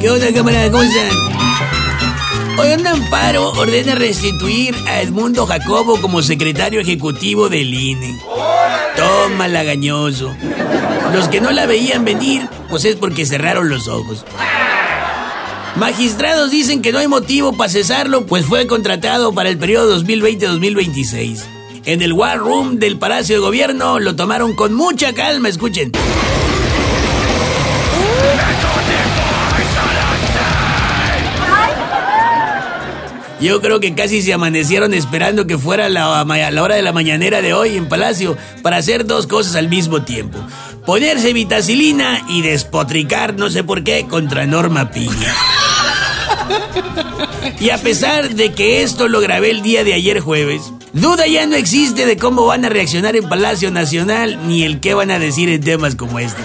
¿Qué onda, camarada? ¿Cómo están? Hoy un amparo ordena restituir a Edmundo Jacobo como secretario ejecutivo del INE. Toma lagañoso. Los que no la veían venir, pues es porque cerraron los ojos. Magistrados dicen que no hay motivo para cesarlo, pues fue contratado para el periodo 2020-2026. En el War Room del Palacio de Gobierno lo tomaron con mucha calma, escuchen. Yo creo que casi se amanecieron esperando que fuera la hora de la mañanera de hoy en Palacio para hacer dos cosas al mismo tiempo. Ponerse vitacilina y despotricar, no sé por qué, contra Norma Piña. Y a pesar de que esto lo grabé el día de ayer jueves, duda ya no existe de cómo van a reaccionar en Palacio Nacional ni el qué van a decir en temas como este.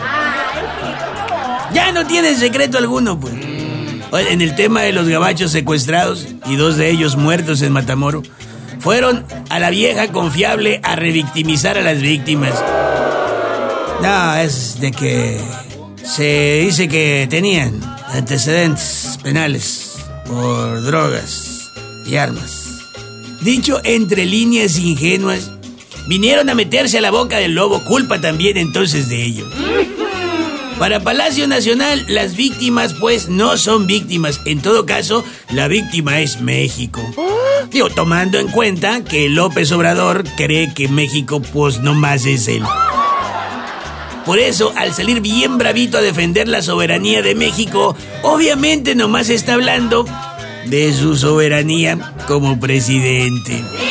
Ya no tienen secreto alguno, pues. En el tema de los gabachos secuestrados y 2 de ellos muertos en Matamoros, fueron a la vieja confiable a revictimizar a las víctimas. No, es de que se dice que tenían antecedentes penales por drogas y armas. Dicho entre líneas ingenuas, vinieron a meterse a la boca del lobo, culpa también entonces de ellos. Para Palacio Nacional, las víctimas, pues, no son víctimas. En todo caso, la víctima es México. Digo, tomando en cuenta que López Obrador cree que México, pues, nomás es él. Por eso, al salir bien bravito a defender la soberanía de México, obviamente nomás está hablando de su soberanía como presidente.